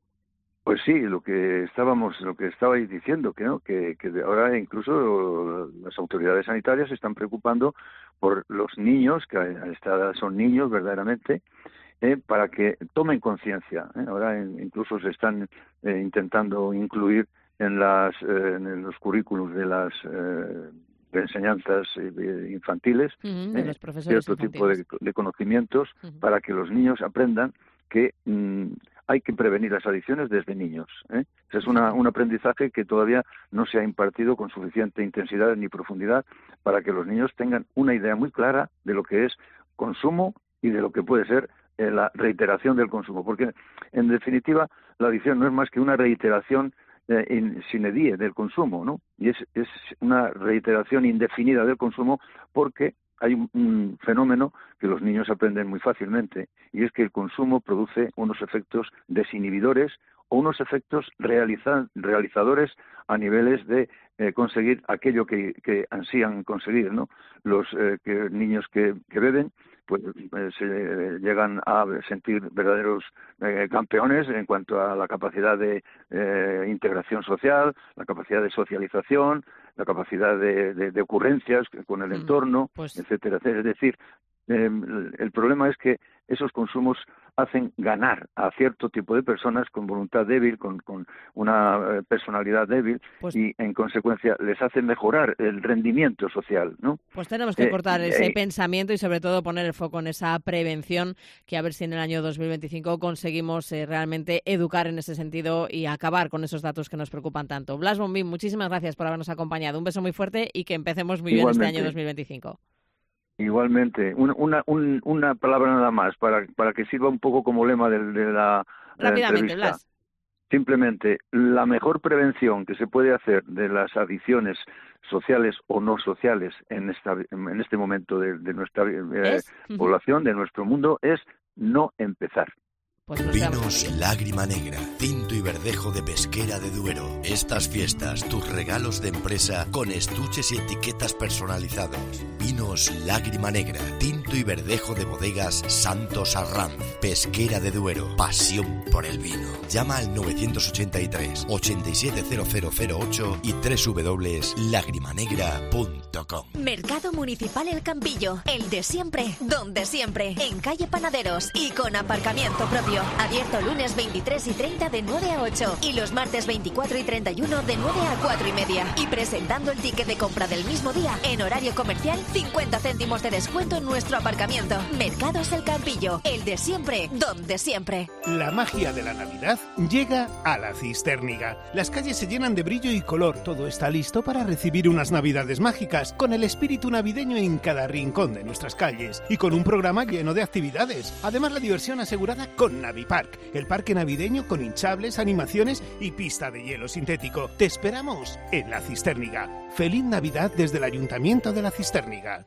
Pues sí, lo que estábamos, lo que estabais diciendo, que, ¿no? que, que ahora incluso las autoridades sanitarias se están preocupando por los niños, que a esta edad son niños verdaderamente, eh, para que tomen conciencia. ¿eh? Ahora incluso se están eh, intentando incluir en las eh, en los currículos de las eh, de enseñanzas eh, infantiles uh-huh, de eh, los profesores cierto infantiles. tipo de, de conocimientos uh-huh. para que los niños aprendan que mmm, hay que prevenir las adicciones desde niños. ¿eh? Es una, un aprendizaje que todavía no se ha impartido con suficiente intensidad ni profundidad para que los niños tengan una idea muy clara de lo que es consumo y de lo que puede ser eh, la reiteración del consumo. Porque, en definitiva, la adicción no es más que una reiteración eh, in sine die del consumo, ¿no? Y es, es una reiteración indefinida del consumo porque hay un, un fenómeno que los niños aprenden muy fácilmente y es que el consumo produce unos efectos desinhibidores o unos efectos realiza, realizadores a niveles de eh, conseguir aquello que, que ansían conseguir, ¿no? Los eh, que, niños que, que beben pues eh, se eh, llegan a sentir verdaderos eh, campeones en cuanto a la capacidad de eh, integración social, la capacidad de socialización, la capacidad de, de, de ocurrencias con el entorno, pues... etcétera, etcétera. Es decir, eh, el problema es que esos consumos hacen ganar a cierto tipo de personas con voluntad débil, con, con una personalidad débil, pues, y en consecuencia les hacen mejorar el rendimiento social, ¿no? Pues tenemos que eh, cortar ese eh, pensamiento y sobre todo poner el foco en esa prevención, que a ver si en el año dos mil veinticinco conseguimos eh, realmente educar en ese sentido y acabar con esos datos que nos preocupan tanto. Blas Bombín, muchísimas gracias por habernos acompañado. Un beso muy fuerte y que empecemos muy Igualmente. bien este año dos mil veinticinco. Igualmente, una, una, un, una palabra nada más para, para que sirva un poco como lema de, de la, Rápidamente, entrevista. Blas. Simplemente, la mejor prevención que se puede hacer de las adicciones sociales o no sociales en, esta, en este momento de, de nuestra eh, población, de nuestro mundo, es no empezar. Pues Vinos Lágrima Negra, tinto y verdejo de Pesquera de Duero. Estas fiestas, tus regalos de empresa con estuches y etiquetas personalizados. Vinos Lágrima Negra, tinto y verdejo de bodegas Santos Arranz, Pesquera de Duero. Pasión por el vino. Llama al nueve ochenta y tres, ochenta y siete cero cero cero ocho y doble u doble u doble u punto lagrimanegra punto com. Mercado Municipal El Campillo, el de siempre, donde siempre, en calle Panaderos y con aparcamiento propio. Abierto lunes veintitrés y treinta de nueve a ocho y los martes veinticuatro y treinta y uno de nueve a cuatro y media. Y presentando el ticket de compra del mismo día en horario comercial, cincuenta céntimos de descuento en nuestro aparcamiento. Mercados El Campillo, el de siempre, donde siempre. La magia de la Navidad llega a la Cistérniga. Las calles se llenan de brillo y color. Todo está listo para recibir unas Navidades mágicas, con el espíritu navideño en cada rincón de nuestras calles y con un programa lleno de actividades. Además, la diversión asegurada con Navipark, el parque navideño con hinchables, animaciones y pista de hielo sintético. Te esperamos en la Cistérniga. Feliz Navidad desde el Ayuntamiento de la Cistérniga.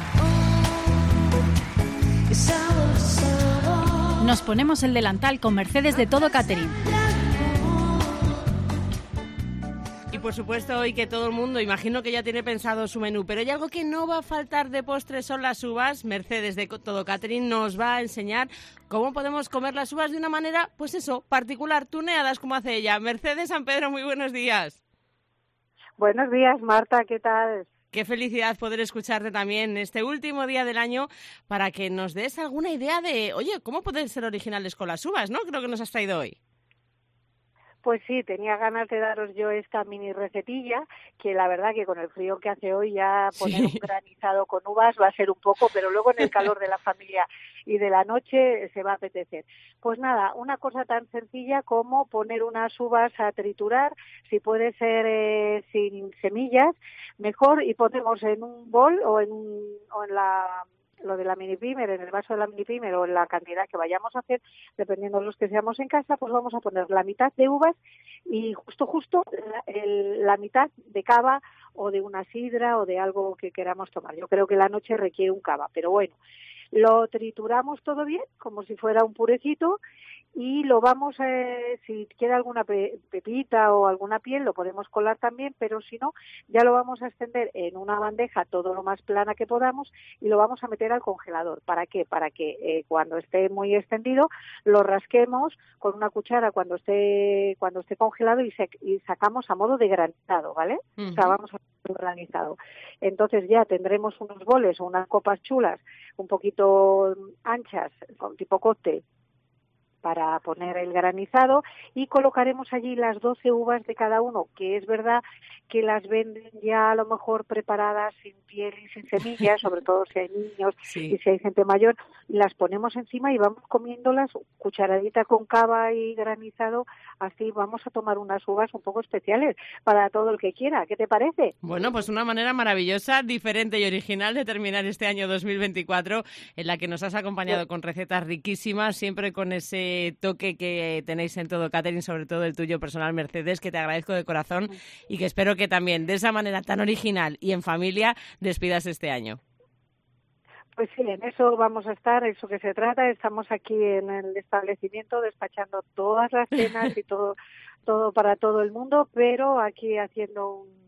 Nos ponemos el delantal con Mercedes de Todo Catering. Y por supuesto hoy que todo el mundo, imagino que ya tiene pensado su menú, pero hay algo que no va a faltar de postre, son las uvas. Mercedes de Todo Catering nos va a enseñar cómo podemos comer las uvas de una manera, pues eso, particular, tuneadas como hace ella. Mercedes San Pedro, muy buenos días. Buenos días, Marta, ¿qué tal? Qué felicidad poder escucharte también este último día del año para que nos des alguna idea de, oye, cómo pueden ser originales con las uvas, ¿no? Creo que nos has traído hoy. Pues sí, tenía ganas de daros yo esta mini recetilla, que la verdad que con el frío que hace hoy ya poner sí. un granizado con uvas va a ser un poco, pero luego en el calor de la familia y de la noche se va a apetecer. Pues nada, una cosa tan sencilla como poner unas uvas a triturar, si puede ser eh, sin semillas, mejor, y ponemos en un bol o en, o en la... lo de la mini primer, en el vaso de la mini primer o en la cantidad que vayamos a hacer, dependiendo de los que seamos en casa, pues vamos a poner la mitad de uvas y justo justo la, el, la mitad de cava o de una sidra o de algo que queramos tomar. Yo creo que la noche requiere un cava, pero bueno, lo trituramos todo bien, como si fuera un purecito, y lo vamos, eh, si queda alguna pe- pepita o alguna piel, lo podemos colar también, pero si no, ya lo vamos a extender en una bandeja todo lo más plana que podamos y lo vamos a meter al congelador. ¿Para qué? Para que eh, cuando esté muy extendido lo rasquemos con una cuchara cuando esté cuando esté congelado y, se, y sacamos a modo de granizado, ¿vale? Uh-huh. O sea, vamos a hacer un granizado. Entonces ya tendremos unos boles o unas copas chulas un poquito anchas, con tipo cóctel, para poner el granizado, y colocaremos allí las doce uvas de cada uno, que es verdad que las venden ya a lo mejor preparadas sin piel y sin semillas, sobre todo si hay niños sí. y si hay gente mayor, y las ponemos encima y vamos comiéndolas cucharadita con cava y granizado, así vamos a tomar unas uvas un poco especiales para todo el que quiera. ¿Qué te parece? Bueno, pues una manera maravillosa, diferente y original de terminar este año dos mil veinticuatro, en la que nos has acompañado sí. con recetas riquísimas, siempre con ese toque que tenéis en todo catering, sobre todo el tuyo personal, Mercedes, que te agradezco de corazón y que espero que también de esa manera tan original y en familia despidas este año. Pues sí, en eso vamos a estar, eso que se trata. Estamos aquí en el establecimiento despachando todas las cenas y todo, todo para todo el mundo, pero aquí haciendo un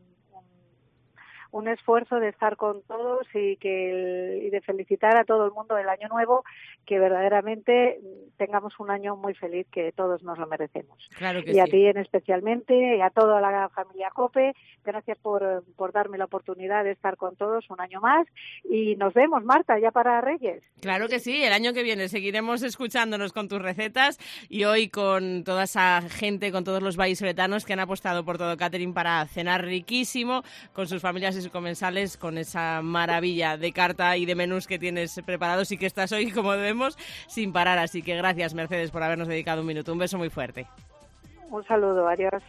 un esfuerzo de estar con todos y que el, y de felicitar a todo el mundo el año nuevo, que verdaderamente tengamos un año muy feliz, que todos nos lo merecemos. Claro que y a sí. ti en especialmente, y a toda la familia COPE, gracias por, por darme la oportunidad de estar con todos un año más, y nos vemos, Marta, ya para Reyes. Claro que sí, el año que viene seguiremos escuchándonos con tus recetas, y hoy con toda esa gente, con todos los vallisoletanos que han apostado por todo catering para cenar riquísimo con sus familias y sus comensales, con esa maravilla de carta y de menús que tienes preparados y que estás hoy, como vemos, sin parar. Así que gracias, Mercedes, por habernos dedicado un minuto. Un beso muy fuerte. Un saludo, adiós.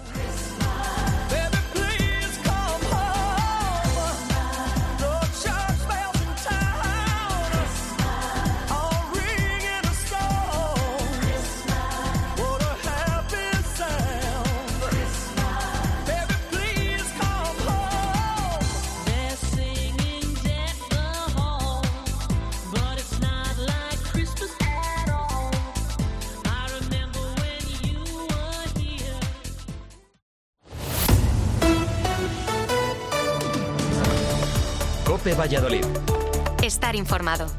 COPE Valladolid. Estar informado.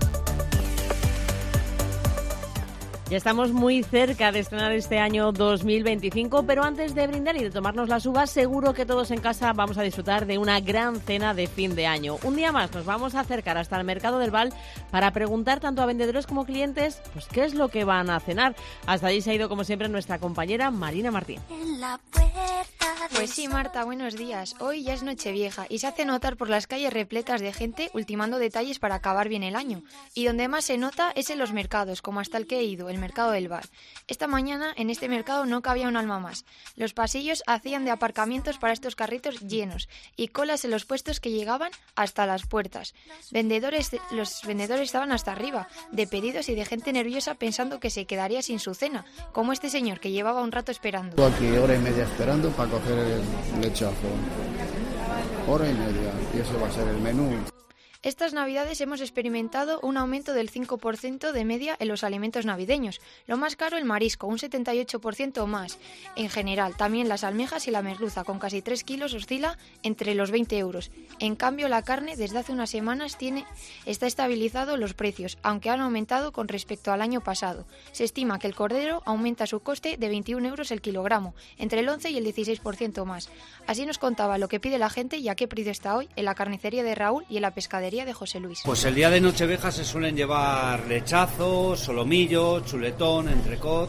Ya estamos muy cerca de estrenar este año dos mil veinticinco, pero antes de brindar y de tomarnos las uvas, seguro que todos en casa vamos a disfrutar de una gran cena de fin de año. Un día más nos vamos a acercar hasta el Mercado del Val para preguntar tanto a vendedores como clientes pues qué es lo que van a cenar. Hasta allí se ha ido, como siempre, nuestra compañera Marina Martín. Pues sí, Marta, buenos días. Hoy ya es Nochevieja y se hace notar por las calles repletas de gente ultimando detalles para acabar bien el año. Y donde más se nota es en los mercados, como hasta el que he ido, el Mercado del Val. Esta mañana en este mercado no cabía un alma más. Los pasillos hacían de aparcamientos para estos carritos llenos y colas en los puestos que llegaban hasta las puertas. Vendedores, los vendedores estaban hasta arriba, de pedidos y de gente nerviosa pensando que se quedaría sin su cena, como este señor que llevaba un rato esperando. Estuve aquí hora y media esperando para coger el lechazo. Hora y media, y eso va a ser el menú. Estas navidades hemos experimentado un aumento del cinco por ciento de media en los alimentos navideños. Lo más caro el marisco, un setenta y ocho por ciento más. En general, también las almejas y la merluza, con casi tres kilos, oscila entre los veinte euros. En cambio, la carne desde hace unas semanas tiene, está estabilizado los precios, aunque han aumentado con respecto al año pasado. Se estima que el cordero aumenta su coste de veintiún euros el kilogramo, entre el once y el dieciséis por ciento más. Así nos contaba lo que pide la gente y a qué precio está hoy en la carnicería de Raúl y en la pescadería de José Luis. Pues el día de Nochevieja se suelen llevar lechazos, solomillo, chuletón, entrecot.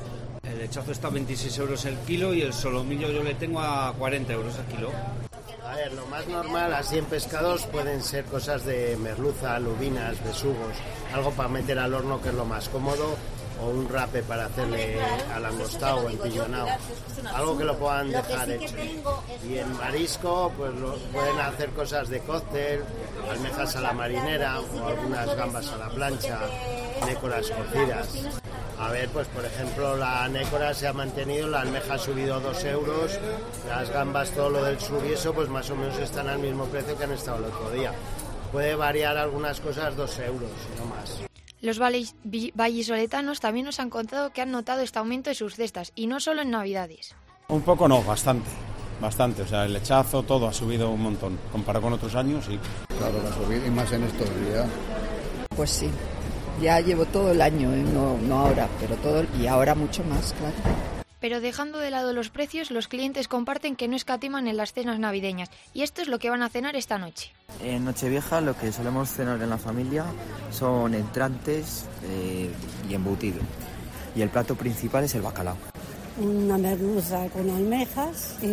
El lechazo está a veintiséis euros el kilo y el solomillo yo le tengo a cuarenta euros el kilo. A ver, lo más normal así en pescados pueden ser cosas de merluza, lubinas, besugos, algo para meter al horno que es lo más cómodo, o un rape para hacerle al angostado o empiñonado, algo que lo puedan dejar hecho. Y en marisco pues lo, pueden hacer cosas de cóctel, almejas a la marinera o algunas gambas a la plancha, nécoras cocidas. A ver, pues por ejemplo la nécora se ha mantenido, la almeja ha subido a dos euros, las gambas, todo lo del sur y eso, pues más o menos están al mismo precio que han estado el otro día. Puede variar algunas cosas dos euros, no más. Los vallisoletanos también nos han contado que han notado este aumento de sus cestas, y no solo en Navidades. Un poco no, bastante, bastante. O sea, el lechazo, todo ha subido un montón. Comparado con otros años, sí. Claro, la subida y más en estos días. Pues sí, ya llevo todo el año, ¿eh? no, no ahora, pero todo, y ahora mucho más, claro. Pero dejando de lado los precios, los clientes comparten que no escatiman en las cenas navideñas, y esto es lo que van a cenar esta noche. En Nochevieja lo que solemos cenar en la familia son entrantes eh, y embutido, y el plato principal es el bacalao. Una merluza con almejas, eh,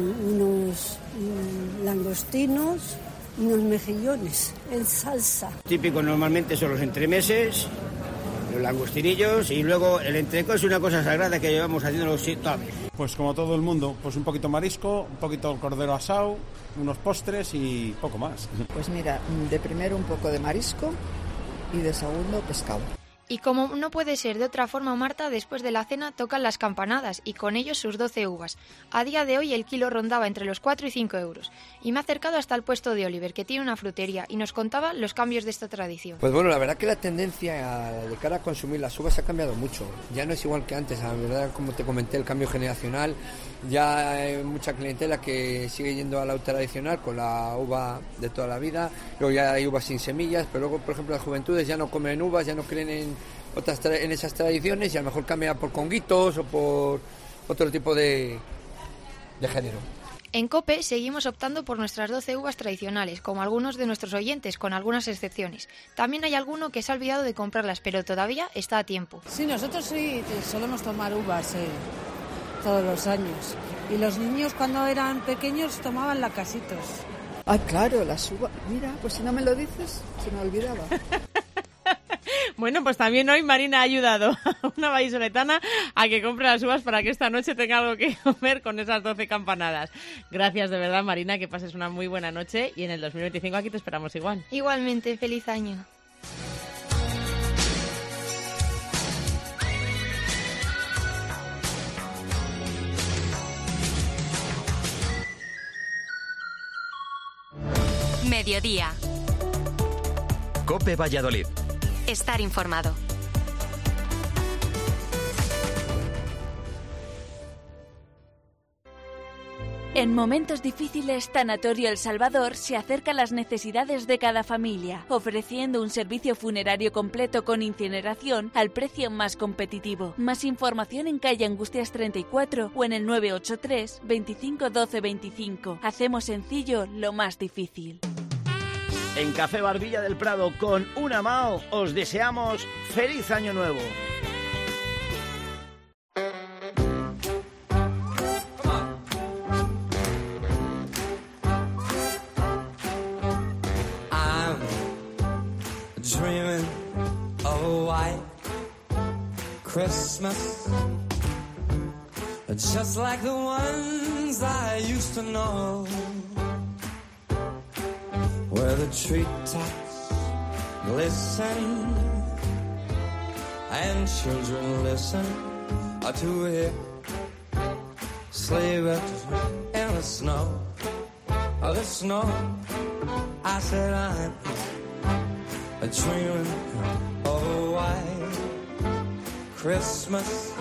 unos mm, langostinos, unos mejillones en salsa. Típico normalmente son los entremeses, los langostinillos, y luego el entrecot es una cosa sagrada que llevamos haciendo los toda vez. Pues como todo el mundo, pues un poquito marisco, un poquito cordero asado, unos postres y poco más. Pues mira, de primero un poco de marisco y de segundo pescado. Y como no puede ser de otra forma, Marta, después de la cena tocan las campanadas y con ellos sus doce uvas. A día de hoy el kilo rondaba entre los cuatro y cinco euros. Y me he acercado hasta el puesto de Oliver, que tiene una frutería, y nos contaba los cambios de esta tradición. Pues bueno, la verdad que la tendencia de cara a consumir las uvas ha cambiado mucho. Ya no es igual que antes, la verdad, como te comenté, el cambio generacional. Ya hay mucha clientela que sigue yendo a la tradicional con la uva de toda la vida. Luego ya hay uvas sin semillas, pero luego, por ejemplo, las juventudes ya no comen uvas, ya no creen en otras tra- en esas tradiciones, y a lo mejor cambia por conguitos o por otro tipo de, de género. En COPE seguimos optando por nuestras doce uvas tradicionales, como algunos de nuestros oyentes, con algunas excepciones. También hay alguno que se ha olvidado de comprarlas, pero todavía está a tiempo. Sí, nosotros sí solemos tomar uvas eh, todos los años. Y los niños cuando eran pequeños tomaban lacasitos. Ah, claro, las uvas. Mira, pues si no me lo dices, se me olvidaba. Bueno, pues también hoy Marina ha ayudado a una vallisoletana a que compre las uvas para que esta noche tenga algo que comer con esas doce campanadas. Gracias de verdad, Marina, que pases una muy buena noche, y en el dos mil veinticinco aquí te esperamos igual. Igualmente, feliz año. Mediodía. COPE Valladolid. Estar informado. En momentos difíciles, Tanatorio El Salvador se acerca a las necesidades de cada familia, ofreciendo un servicio funerario completo con incineración al precio más competitivo. Más información en calle Angustias treinta y cuatro o en el nueve ocho tres, veinticinco doce veinticinco. Hacemos sencillo lo más difícil. En Café Barbilla del Prado con Una Mao os deseamos feliz año nuevo. I'm dreaming of a white Christmas, just like the ones I used to know, where the treetops glisten and children listen to hear sleigh bells in the snow, oh, the snow. I said I'm dreaming of a white Christmas,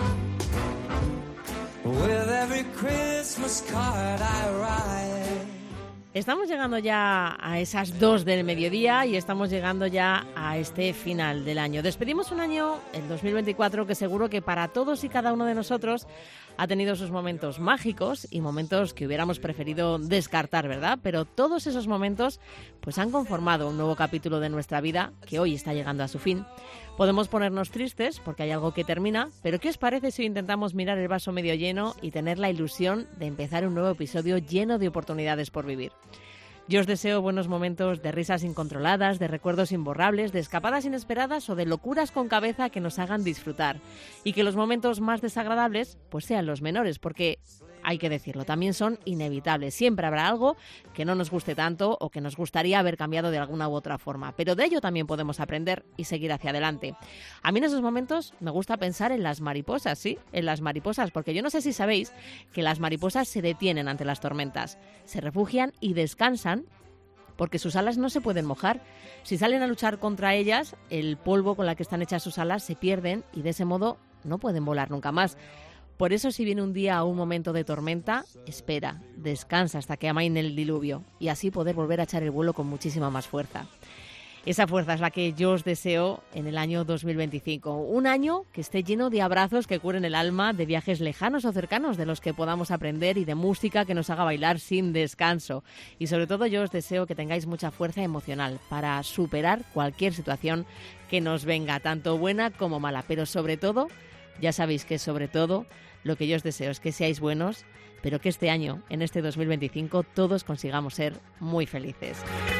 with every Christmas card I write. Estamos llegando ya a esas dos del mediodía y estamos llegando ya a este final del año. Despedimos un año, el dos mil veinticuatro, que seguro que para todos y cada uno de nosotros Ha tenido sus momentos mágicos y momentos que hubiéramos preferido descartar, ¿verdad? Pero todos esos momentos pues han conformado un nuevo capítulo de nuestra vida que hoy está llegando a su fin. Podemos ponernos tristes porque hay algo que termina, pero ¿qué os parece si intentamos mirar el vaso medio lleno y tener la ilusión de empezar un nuevo episodio lleno de oportunidades por vivir? Yo os deseo buenos momentos de risas incontroladas, de recuerdos imborrables, de escapadas inesperadas o de locuras con cabeza que nos hagan disfrutar. Y que los momentos más desagradables pues sean los menores, porque hay que decirlo, también son inevitables. Siempre habrá algo que no nos guste tanto o que nos gustaría haber cambiado de alguna u otra forma. Pero de ello también podemos aprender y seguir hacia adelante. A mí en esos momentos me gusta pensar en las mariposas, ¿sí? En las mariposas, porque yo no sé si sabéis que las mariposas se detienen ante las tormentas. Se refugian y descansan porque sus alas no se pueden mojar. Si salen a luchar contra ellas, el polvo con la que están hechas sus alas se pierden y de ese modo no pueden volar nunca más. Por eso, si viene un día o un momento de tormenta, espera, descansa hasta que amaine el diluvio y así poder volver a echar el vuelo con muchísima más fuerza. Esa fuerza es la que yo os deseo en el año dos mil veinticinco. Un año que esté lleno de abrazos que curen el alma, de viajes lejanos o cercanos de los que podamos aprender y de música que nos haga bailar sin descanso. Y sobre todo yo os deseo que tengáis mucha fuerza emocional para superar cualquier situación que nos venga, tanto buena como mala. Pero sobre todo, ya sabéis que sobre todo lo que yo os deseo es que seáis buenos, pero que este año, en este dos mil veinticinco, todos consigamos ser muy felices.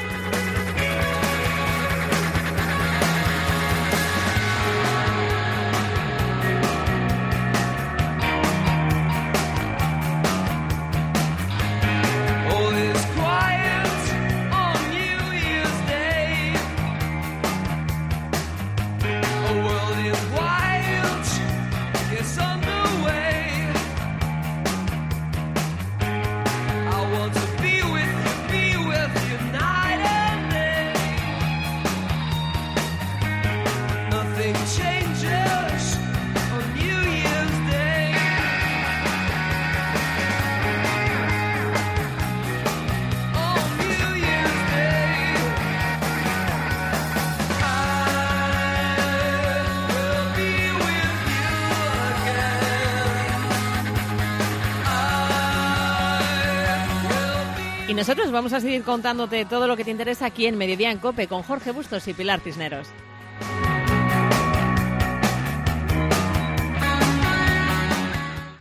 Y nosotros vamos a seguir contándote todo lo que te interesa aquí en Mediodía en COPE con Jorge Bustos y Pilar Cisneros.